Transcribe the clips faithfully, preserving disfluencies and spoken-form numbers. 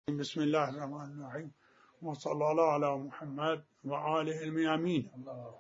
بسم الله الرحمن الرحيم، وصلى الله على محمد وآله الميامين.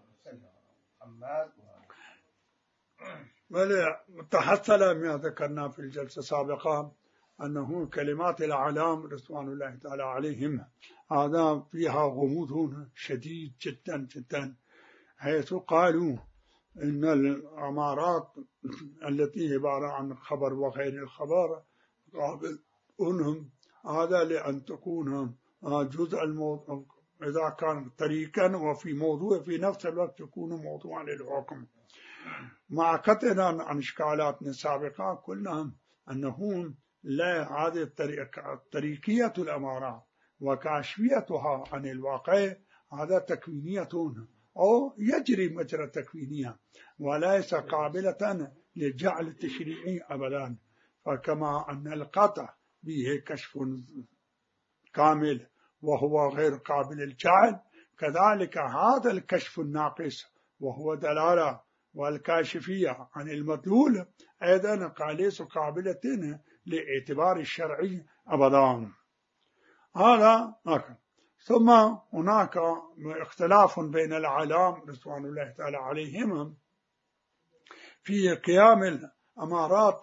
تحصل ما ذكرنا في الجلسة السابقة أنه كلمات الأعلام رضوان الله تعالى عليهم هذا فيها غموض شديد جدا جدا، حيث قالوا إن الأمارات التي عبارة عن خبر وغير الخبر قابل أنهم هذا لأن تكون جزء الموضوع إذا كان طريقا وفي موضوع في نفس الوقت يكون موضوعا للحكم. مع قطعنا عن إشكالاتنا السابقة قلنا أنه لا هذه الطريقة طريقية الأمارات وكاشفيتها عن الواقع هذا تكوينية أو يجري مجرى تكوينية وليس قابلة للجعل التشريعي أبدا. فكما أن القطع به كشف كامل وهو غير قابل للجعل، كذلك هذا الكشف الناقص وهو دلالة والكاشفية عن المدلول أيضا ليس قابلة لاعتبار الشرعي أبدا. هذا أكبر. ثم هناك اختلاف بين العلام رضوان الله تعالى عليهم في قيام الأمارات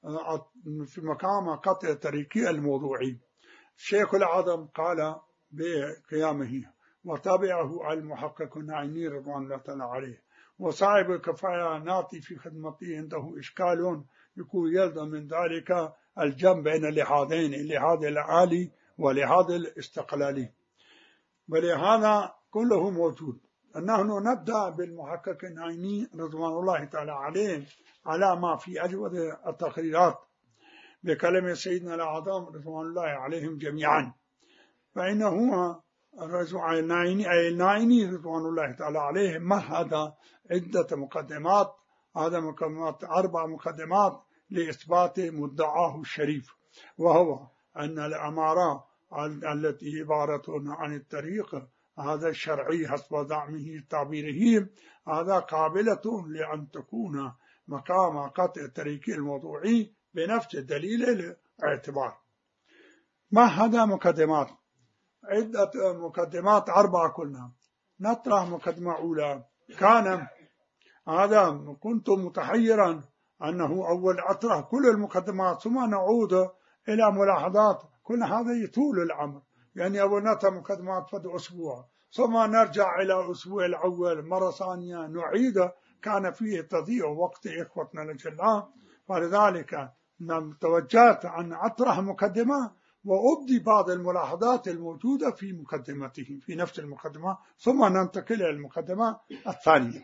في مقام قطع طريقي الموضوعي. الشيخ الأعظم قال بقيامه وتابعه المحقق النعيمي رضوان الله تعالى عليه، وصاحب الكفاية ناتي في خدمته عنده إشكال يكون يلزم من ذلك الجمع بين اللحاظين، اللحاظ العالي واللحاظ الاستقلالي، ولهذا كله موجود. نحن نبدأ بالمحقق النعيمي رضوان الله تعالى عليه على ما في أجود التقريرات بكلمة سيدنا الأعظم رضوان الله عليهم جميعا. فإنه النعيمي رضوان الله تعالى عليه مهد عدة مقدمات، هذا مقدمات أربع مقدمات لإثبات مدعاه الشريف، وهو أن الأمارة التي عبارة عن الطريق هذا الشرعي حسب زعمه تعبيره هذا قابلة لأن تكون مقام قطع الطريق الموضوعي بنفس دليل الاعتبار. ما هذا مقدمات عدة مقدمات أربعة كلها. نطرح مقدمة أولى. كان هذا كنت متحيرا أنه أول أطرح كل المقدمات ثم نعود إلى ملاحظات، كل هذا يطول الأمر، يعني أول نطرح مقدمات فد أسبوع ثم نرجع إلى الأسبوع الأول مرة ثانية نعيد، كان فيه تضييع وقت إخوتنا الأجلاء. فلذلك توجهت أن أطرح مقدمة وأبدي بعض الملاحظات الموجودة في مقدمته في نفس المقدمة ثم ننتقل إلى المقدمة الثانية.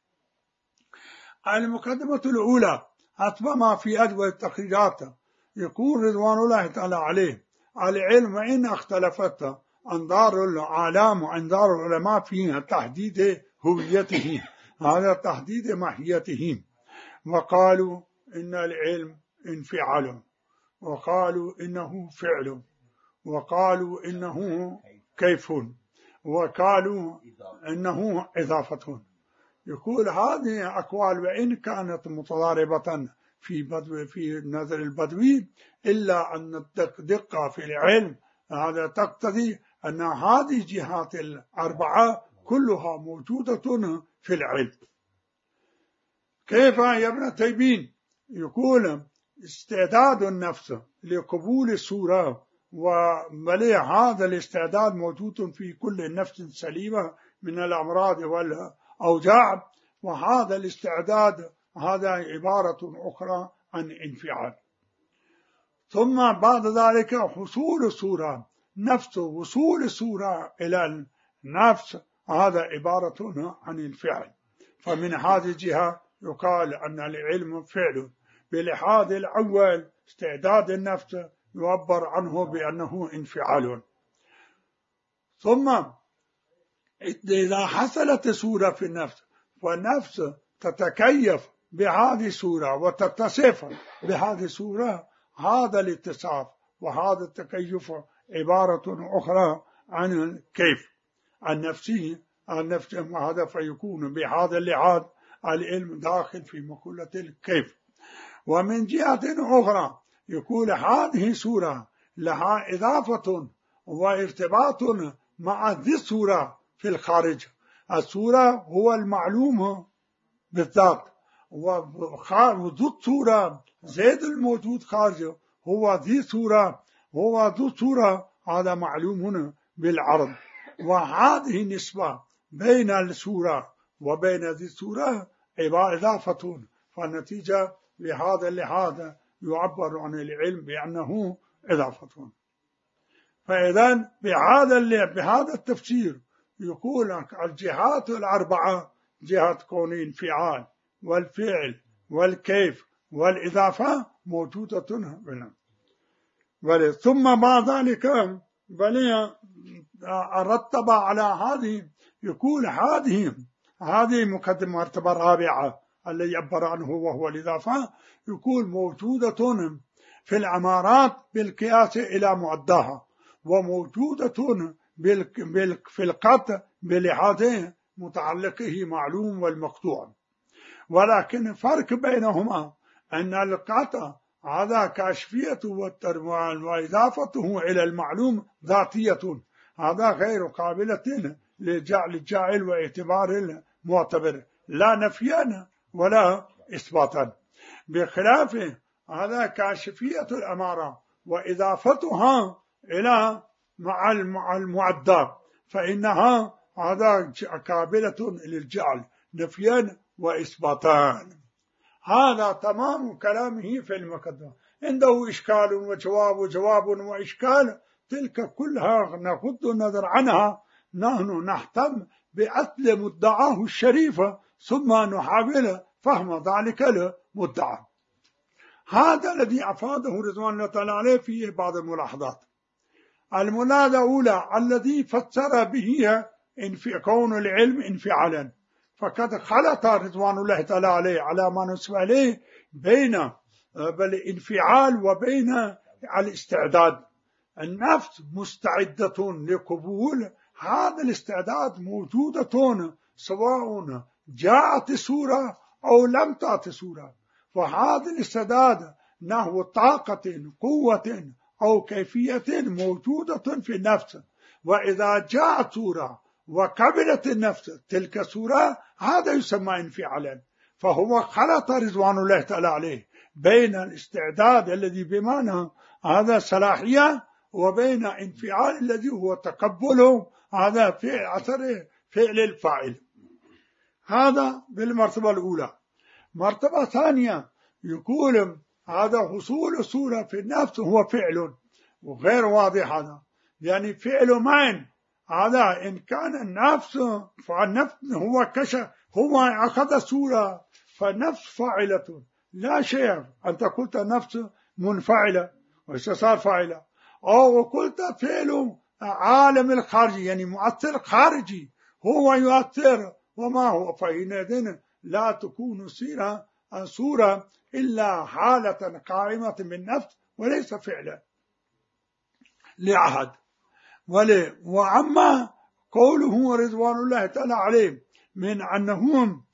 المقدمة الأولى حسب ما في أجود التقريرات يقول رضوان الله تعالى عليه: العلم إن اختلفت أنظار العالم وأنظار العلماء في تحديد هويته، هذا تحديد ماهيته، وقالوا إن العلم انفعال، وقالوا إنه فعل، وقالوا إنه كيف، وقالوا إنه إضافة. يقول هذه أقوال وإن كانت متضاربة في بدو في نظر البدوي إلا أن الدقة في العلم هذا تقتضي أن هذه الجهات الأربعة كلها موجودة في العلم. كيف يا ابن تيمين؟ يقول استعداد النفس لقبول الصورة، وبل هذا الاستعداد موجود في كل نفس سليمة من الأمراض والأوجاع، وهذا الاستعداد هذا عبارة أخرى عن انفعال. ثم بعد ذلك حصول الصورة، نفس وصول الصورة إلى النفس هذا عبارة عن الفعل. فمن هذه الجهة يقال أن العلم فعل. بلحاظ الأول استعداد النفس يعبر عنه بأنه انفعال. ثم إذا حصلت صورة في النفس والنفس تتكيف بهذه الصورة وتتصف بهذه الصورة، هذا الاتصاف وهذا التكيف عبارة أخرى عن الكيف النفسي النفس، وهذا فيكون بهذا اللحاظ العلم داخل في مقولة الكيف. ومن جهة أخرى يقول هذه صورة لها إضافة وارتباط مع ذي الصورة في الخارج. الصورة هو المعلوم بالذات، وذو الصورة زيد الموجود خارجه هو ذي صورة، هو ذو صورة، هذا معلوم هنا بالعرض. وهذه النسبة بين الصورة وبين ذي الصورة إضافة، فالنتيجة لهذا لهذا يعبر عن العلم بأنه إضافة. فإذا بهذا بهذا التفسير يقول الجهات الأربعة، جهة كون الانفعال والفعل والكيف والإضافة موجودة هنا. ثم بعد ذلك بل رتب على هذه، يقول هذه هذه مقدمة مرتبة رابعة الذي عبر عنه وهو الإضافة، يقول موجودة في العمارات بالقياس إلى معدها، وموجودة في القطع بلحاظ متعلقه معلوم والمقطوع. ولكن الفرق بينهما أن القطع هذا كاشفية وإضافته إلى المعلوم ذاتية، هذا غير قابلة للجعل واعتبار المعتبر، لا نفيا ولا إثباتا، بخلاف هذا كاشفية الأمارة وإضافتها إلى مع المعدى، فإنها هذا قابلة للجعل نفيا وإثباتا. هذا تمام كلامه في المقدمة. عنده إشكال وجواب وجواب وإشكال، تلك كلها نغض النظر عنها، نحن نهتم بأصل مدعاه الشريفة ثم نحاول فهم ذلك المدعى. هذا الذي أفاده رضوان الله تعالى عليه فيه بعض الملاحظات. الملاحظة الأولى الذي فسر به في كون العلم انفعالا، فقد خلط رضوان الله تعالى عليه على ما نسبه عليه بين الانفعال وبين الاستعداد. النفس مستعدة لقبول هذا الاستعداد، موجودة سواء جاءت سورة أو لم تأت سورة، فهذا الاستعداد نحو طاقة قوة أو كيفية موجودة في النفس، وإذا جاءت سورة وقبلت النفس تلك السورة هذا يسمى انفعالا. فهو خلط رضوان الله تعالى عليه بين الاستعداد الذي بمعنى هذا صلاحية وبين انفعال الذي هو تقبله هذا في أثر فعل الفاعل. هذا بالمرتبة الأولى. مرتبة ثانية يقول هذا حصول الصورة في النفس هو فعل، وغير واضح هذا، يعني فعل معن. هذا إن كان النفس فالنفس هو كشف، هو أخذ صورة، فالنفس فاعلة لا شيء. أنت قلت نفس منفعلة وصار فاعلة، أو قلت فعل عالم الخارجي يعني مؤثر خارجي هو يؤثر وما هو، فحينئذ لا تكون صورة صورة إلا حالة قائمة بالنفس وليس فعلا لأحد. وأما قوله رضوان الله تعالى عليه من أنهم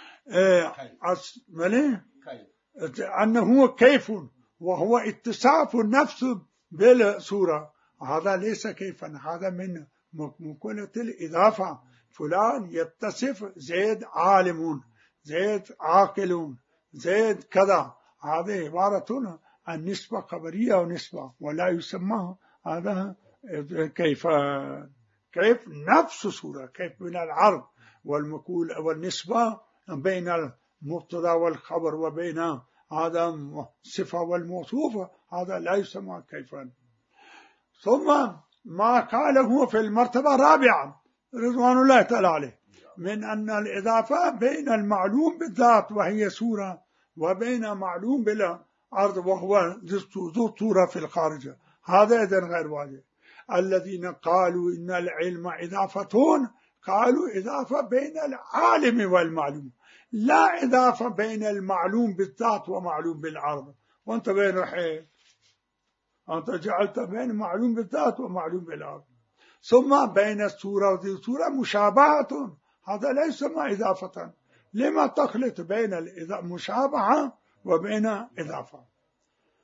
أنه كيف وهو اتصاف النفس بالصورة، هذا ليس كيفا، هذا من مقولة الإضافة. فلان يتصف زيد عالم، زيد عاقل، زيد كذا، هذه عبارة عن نسبة خبرية ونسبة، ولا يسمى هذا كيف. كيف نفس صورة، كيف من العرض والمقول والنسبة بين المبتدا والخبر وبين هذا الصفة والموصوف، هذا لا يسمى كيفا. ثم ما قاله في المرتبة الرابعة رضوان الله تعالى عليه من أن الإضافة بين المعلوم بالذات وهي صورة وبين معلوم بالعرض وهو ذو صورة في الخارج، هذا إذن غير واضح. الذين قالوا إن العلم إضافتون قالوا إضافة بين العالم والمعلوم، لا إضافة بين المعلوم بالذات ومعلوم بالعرض. وأنت بين رحيل، أنت جعلت بين معلوم بالذات ومعلوم بالعرض. ثم بين الصورة وذي الصورة مشابهة، هذا لا يسمى إضافة. لما تخلط بين المشابهة وبين إضافة؟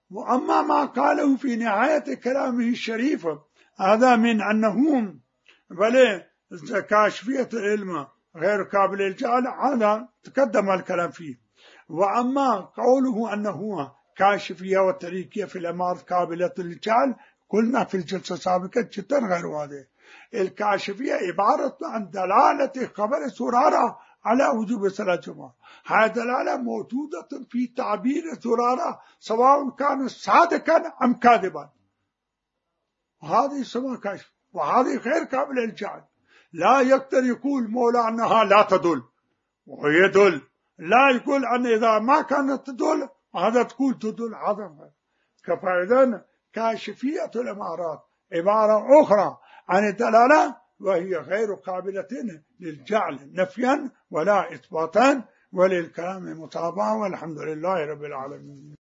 وأما ما قاله في نهاية كلامه الشريف هذا من أنه بل كاشفية العلم غير قابل للجعل، هذا تقدم الكلام فيه. وأما قوله أنه كاشفية وتريكية في الأمارات قابلة للجعل، قلنا في الجلسة السابقة جدا غير واضح. الكاشفية عبارة عن دلالة خبر سرارة على وجوب صلاة الجمعة، هذه دلالة موجودة في تعبير سرارة سواء كان صادقا أم كاذبا، وهذه اسمها كاشف، وهذه غير قابلة للجعل. لا يقدر يقول مولا أنها لا تدل ويدل، لا يقول أن إذا ما كانت تدل هذا تقول تدل، هذا. فإذن كاشفية الأمارات عبارة أخرى عن الدلالة، وهي غير قابلة للجعل نفيا ولا إثباتا، وللكلام متابعة، والحمد لله رب العالمين.